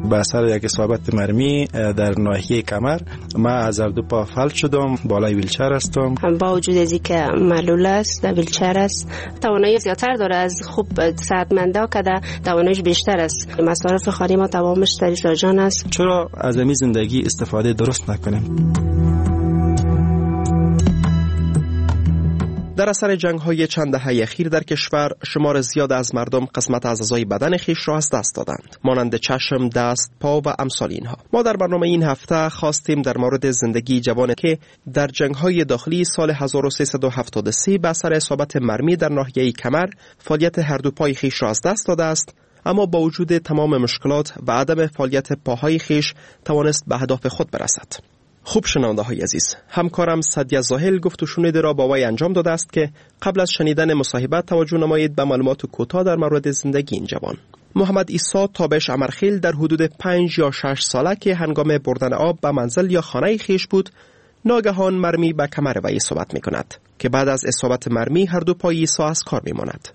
به اثر یک اصابت مرمی در ناحیه کمر ما از دو پا فلج شدم. بالای ویلچر هستم. با وجود از اینکه معلول است، در ویلچر است، توانایی زیادتر داره از خوب صحتمندا که تواناییش بیشتر است. مصارف خانه ما تمامش در جان است. چرا از این زندگی استفاده درست نکنیم؟ در اثر جنگ‌های چند دهه اخیر در کشور شمار زیاد از مردم قسمت از اعضای بدن خیش را از دست دادند، مانند چشم، دست، پا و امثال اینها. ما در برنامه این هفته خواستیم در مورد زندگی جوانی که در جنگ‌های داخلی سال 1373 به اثر اصابت مرمی در ناحیه کمر فعالیت هر دو پای خیش را از دست داده است، اما با وجود تمام مشکلات و عدم فعالیت پاهای خیش توانست به اهداف خود برسد. خوب شنونده های عزیز، همکارم سعدیه زاهل گفت و شنود را با وی انجام داده است که قبل از شنیدن مصاحبه توجه نمایید به معلومات کوتاه در مورد زندگی این جوان. محمد عیسی تابش امرخیل در حدود 5 یا 6 ساله که هنگام بردن آب به منزل یا خانه خیش بود، ناگهان مرمی به کمر وی اصابت می کند که بعد از اصابت مرمی هر دو پای عیسی از کار می ماند.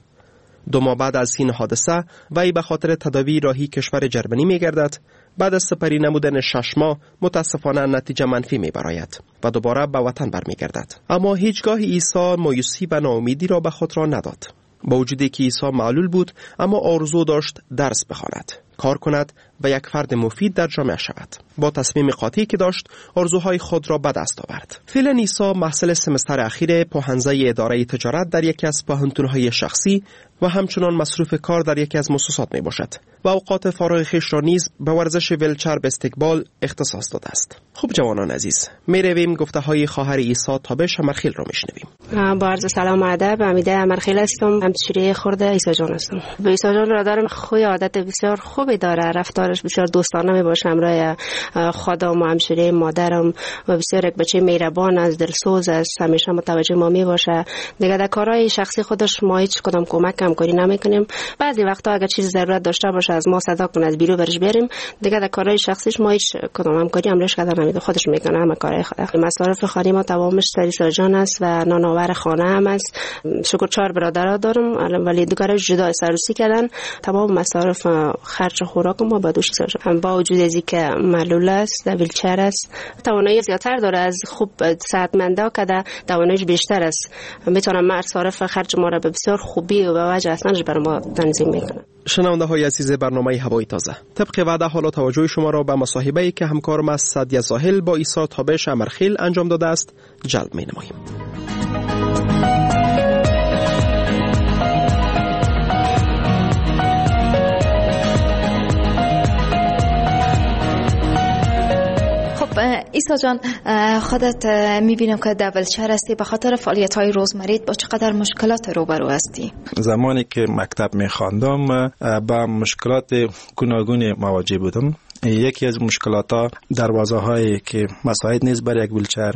2 ماه بعد از این حادثه وی به خاطر تداوی راهی کشور جرمنی می گردد. بعد از سپری نمودن 6 ماه متاسفانه نتیجه منفی می براید و دوباره به وطن برمی گردد. اما هیچگاه عیسی مایوسی و ناامیدی را به خود را نداد. با وجودی که عیسی معلول بود، اما آرزو داشت درس بخواند، کار کند و یک فرد مفید در جامعه شود. با تصمیم قاطعی که داشت، آرزوهای خود را به دست آورد. فعلا عیسی محصل سمستر اخیر پوهنځی اداره تجارت در یکی از پوهنتون‌های شخصی و همچنان مصروف کار در یکی از مؤسسات می باشد و اوقات فارغ خویش را نیز به ورزش ویلچر به استقبال اختصاص داده است. خوب جوانان عزیز، می رویم گفته های خواهر عیسی تابش امرخیل را میشنویم. با عرض سلام و ادب، امیده امرخیل هستم، همسایه خرد عیسی جان هستم. به عیسی جان را دارم، خوی عادت بسیار خوبی داره، رفتارش بسیار دوستانه می باشه همراه خادم و همسایه مادرم و بسیار یک بچه مهربان است، دلسوز است، همیشه متوجه ما می باشه. دیگه در کارهای شخصی خودش ما هیچ کدام کمک هم کاری نمیکنیم. بعضی وقتا اگر چیز ضرورت داشته باشه از ما صدا کنه، از بیرو برش بریم. دیگه در کارهای شخصیش ما هیچ کدام همکاری همراهش کردن نمیده، خودش میکنه همه کارهای خود. مصارف خانه ما تمامش سر جان است و نانآور خانه هم است. شکر 4 برادر دارم ولی دو کارش جدا سروسی کردن. تمام مصارف خرج خوراک ما با دوش سر. با وجود از اینکه معلول است، در ویلچر است، توانایی زیادتر داره از خوب صحتمندا که تواناییش بیشتر است. میتونه مصارف خرج ما را به بسیار خوبی و وجه اصلاش بر ما تنظیم میکنه. شنونده های عزیز برنامه هوای تازه، طبق وعده حالا توجه شما را به مصاحبه‌ای که همکارم سعدیه زاهل با عیسی تابش امرخیل انجام داده است جلب می نماییم. عیسی جان، خودت میبینم که در ویلچر هستی، به خاطر فعالیت‌های روزمریت با چقدر مشکلات روبرو هستی؟ زمانی که مکتب می‌خواندم با مشکلات گوناگونی مواجه بودم. یکی از مشکلات‌ها دروازه‌هایی که مساعد نیست برای یک ویلچر،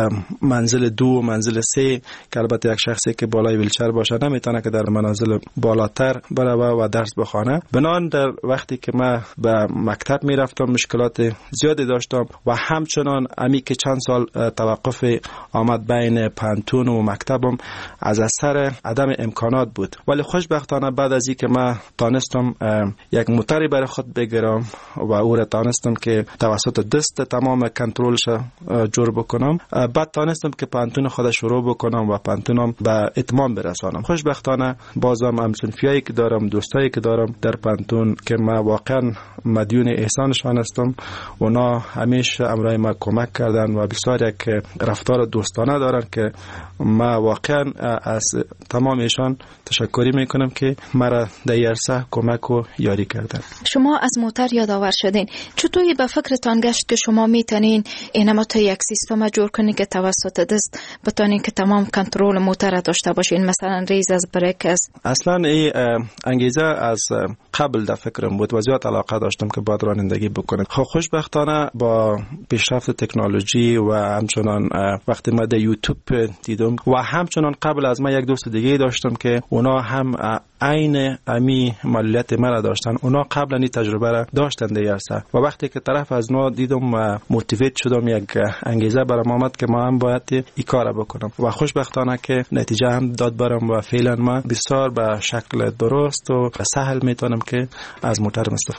منزل 2 و منزل 3 که البته یک شخصی که بالای ویلچر باشه نمیتونه که در منازل بالاتر بره و درس بخونه. بنابراین در وقتی که من به مکتب میرفتم مشکلات زیادی داشتم و همچنان امی که چند سال توقف آمد بین پانتون و مکتبم از اثر عدم امکانات بود. ولی خوشبختانه بعد از اینکه من تانستم یک موتری برای خود بگیرم و او را تانستم که توسط دست تمام کنترلش جور بکنم، بعد تانستم که پانتون خود شروع بکنم و پانتونم به اتمام برسانم. خوشبختانه بازم همسنفیایی که دارم، دوستایی که دارم در پانتون که من واقعا مدیون احسانشان هستم، اونا همیشه امرای ما کمک کردن و بسیار یک رفتار دوستانه دارن که ما واقعا از تمامشان تشکری میکنم که مرا در عرصه کمک و یاری کردن. شما از موتر یادآور شدین، چطور به فکرتان گشت که شما میتونین اینما تو یک سیستم جور کنین که توسط دست بتونین که تمام کنترل موتر داشته باشین، مثلا ریز از بریک است؟ اصلا این انگیزه از قبل در فکرم بود و زیاد علاقه داشتم که باید رانندگی بکنم. خوشبختانه با پیشرفت تکنولوژی و همچنان وقتی ما در یوتیوب دیدم و همچنان قبل از ما یک دوست دیگه داشتم که اونا هم عین امی معلولیت مرا داشتن، اونا قبلا این تجربه را داشتن دیارسه و وقتی که طرف از ما دیدم و موتیویت شدم، یک انگیزه برام آمد که ما هم باید این کار بکنم و خوشبختانه که نتیجه هم داد برام و فعلا ما بسیار به شکل درست و سهل میتونم که از موتر استفاده کنم.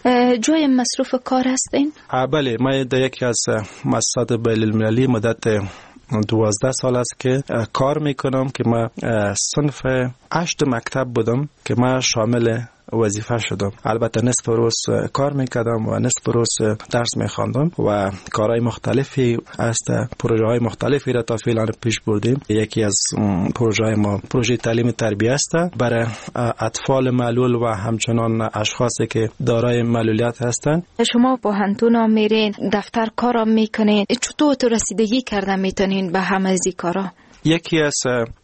جای مصروف کار هستین؟ بله، من در یکی از مؤسسات بین‌المللی مدت 12 سال است که کار میکنم که من صنف 8 مکتب بودم که من شامل وظیفه شدم. البته نصف روز کار میکردم و نصف روز درس میخواندم و کارهای مختلفی است، پروژه های مختلفی را تا فعلا پیش بردیم. یکی از پروژه های ما پروژه تعلیم تربیه است برای اطفال معلول و همچنان اشخاصی که دارای معلولیت هستند. شما با هنتونا میرین، دفتر کارا میکنین، چطور تو رسیدگی کردن میتونین به همه از این کارا؟ یکی از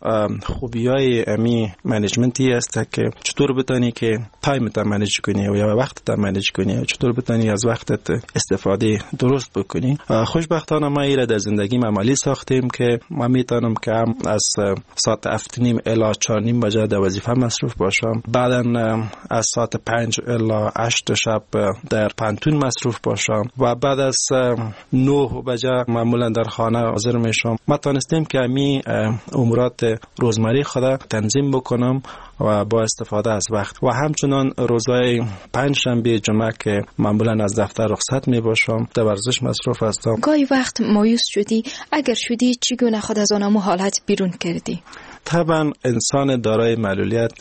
خوبی‌های امی منیجمنتی است که چطور بتونی که تایم تا منیج کنی و یا وقت تا منیج کنی، چطور بتونی از وقتت استفاده درست بکنی. خوشبختانه ما ایره در زندگی عملی ساختیم که ما میتونم که از ساعت 7:30 الی 4:30 بجه در وظیفه مصروف باشم، بعدا از ساعت 5 الی 8 شب در پانتون مصروف باشم و بعد از 9 بجه معمولا در خانه حاضر میشم. ما تونستیم که امی امورات روزمره خود تنظیم بکنم و با استفاده از وقت. و همچنان روزهای پنجشنبه جمعه که معمولا از دفتر رخصت می باشم در ورزش مصروف هستم. گاهی وقت مایوس شدی؟ اگر شدی چگونه خود از آن حالت بیرون کردی؟ طبعا انسان دارای معلولیت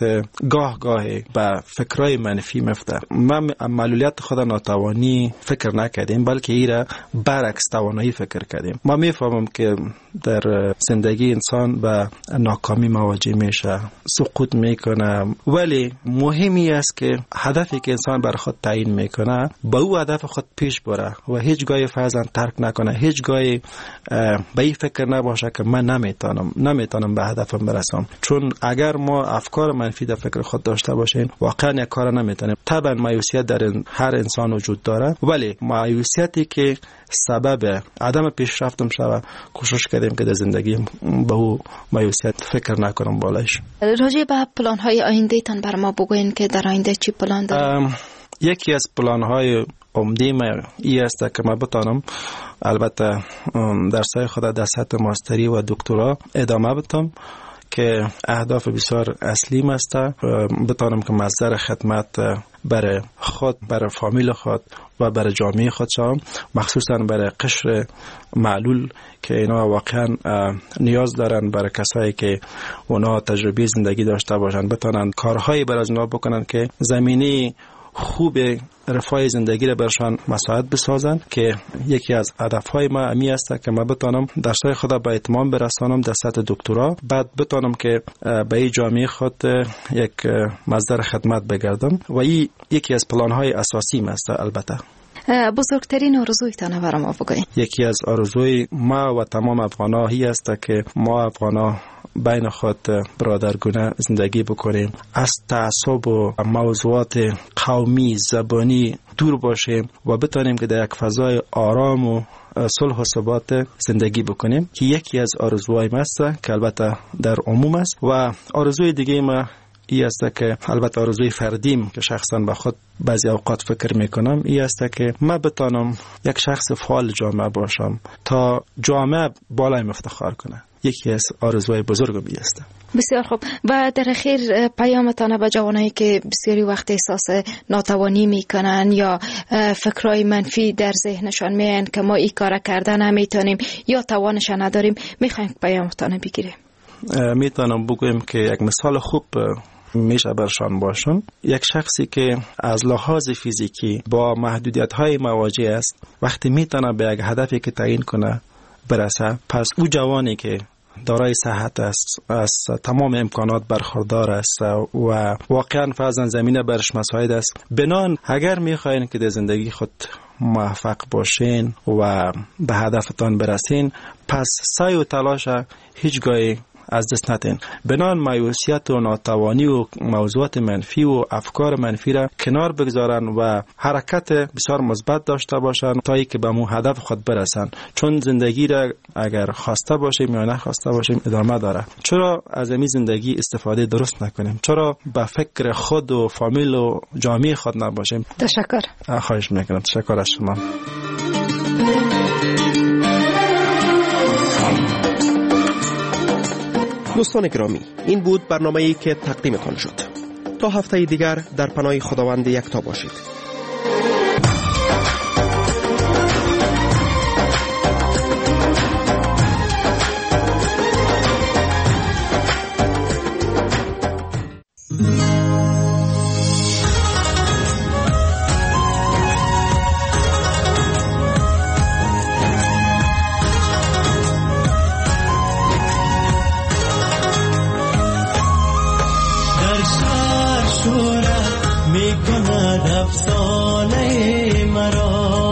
گاهی به فکرهای منفی مفته. ما معلولیت خود ناتوانی فکر نکردیم، بلکه ایره برعکس توانایی فکر کردیم. ما میفهمم که در زندگی انسان به ناکامی مواجه میشه، سقوط میکنه، ولی مهمی است که هدفی که انسان بر خود تعیین میکنه با او هدف خود پیش بره و هیچ گاهی فرضاً ترک نکنه، هیچ گاهی به این فکر نباشه که من نمیتونم به هدفم برسم. چون اگر ما افکار منفی در فکر خود داشته باشیم واقعا یک کار نمیتونیم. طبعا مایوسیت در هر انسان وجود داره، ولی مایوسیتی که سبب عدم پیشرفتم شود کوشش کردیم که در زندگی به او مایوسیت فکر نکنم بالایش. راجع به پلان‌های آینده تان بر ما بگوین که در آینده چی پلان دارید؟ یکی از پلان‌های عمده ما این است که ما بتانم البته درس‌های خود در سطح ماستری و دکترا ادامه بدم که اهداف بسیار اصلی است. بتانم که مصدر خدمت برای خود، برای فامیل خود و برای جامعه خود شوم، مخصوصا برای قشر معلول که اینا واقعا نیاز دارن، برای کسایی که اونا تجربه زندگی داشته باشن بتانن کارهایی برای اونا بکنن که زمینه خوب رفاه زندگی را برشان مساعد بسازن. که یکی از هدفهای ما امی است که من بتانم درسای خود به اتمام برسانم در سطح دکترا، بعد بتانم که به این جامعه خود یک مصدر خدمت بگردم و این یکی از پلانهای اساسی است. البته بزرگترین آرزویتان برای ما بگوین. یکی از آرزوی ما و تمام افغان‌ها است که ما افغان‌ها بین خود برادرگونه زندگی بکنیم، از تعصب و موضوعات قومی زبانی دور باشیم و بتانیم که در یک فضای آرام و صلح و ثبات زندگی بکنیم که یکی از آرزوهای ما است که البته در عموم است. و آرزوی دیگه ما این است که البته آرزوی فردیم که شخصا به خود بعضی اوقات فکر میکنم این است که من بتانم یک شخص فعال جامعه باشم تا جامعه بالای افتخار کنه. یکی از آرزوهای بزرگم است. بسیار خوب. و در اخیر پیامتان به جوانایی که بسیاری وقت احساس ناتوانی میکنن یا فکرای منفی در ذهنشان میان که ما این کار کردن نمیتونیم یا توانش نداریم، میخوایم پیامتان بگیریم؟ میتونم بگویم که یک مثال خوب میشه برشان باشن. یک شخصی که از لحاظ فیزیکی با محدودیت‌های مواجه است وقتی میتونه به یک هدفی که تعیین کنه برسه، پس او جوانی که دارای صحت است، از تمام امکانات برخوردار است و واقعا فرضاً زمینه برش مساعد است، بنان اگر میخواین که در زندگی خود موفق باشین و به هدفتان برسین، پس سعی و تلاش هیچگاهی از دست ندین. بنان مایوسیت و ناتوانی و موضوعات منفی و افکار منفی را کنار بگذارن و حرکت بسیار مثبت داشته باشن تا اینکه به مو هدف خود برسن. چون زندگی را اگر خواسته باشیم یا نخواسته باشیم ادامه داره. چرا از این زندگی استفاده درست نکنیم؟ چرا به فکر خود و فامیل و جامعه خود نباشیم؟ تشکر. خواهش میکنم. تشکر از شما. دوستان گرامی، این بود برنامه‌ای که تقدیمتان شد. تا هفته دیگر در پناه خداوند یکتا باشید. کند افسانه مرا،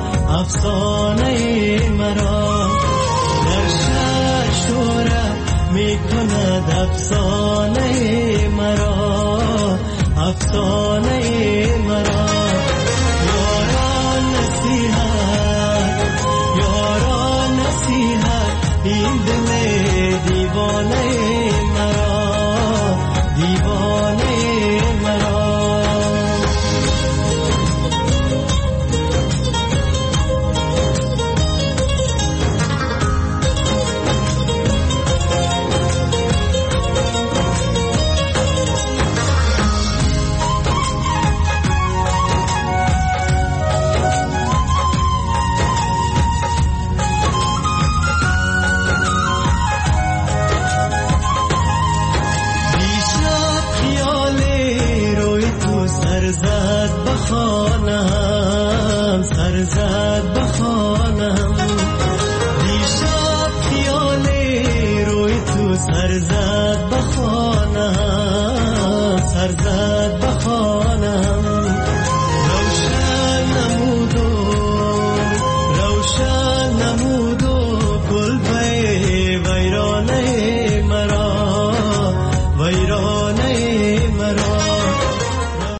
افسانه مرا. در شهر شهرت می کند افسانه مرا، افسانه مرا. یاران نصیحت، یاران نصیحت، این دل دیوانه مرا، دیوانه مرا. سرزد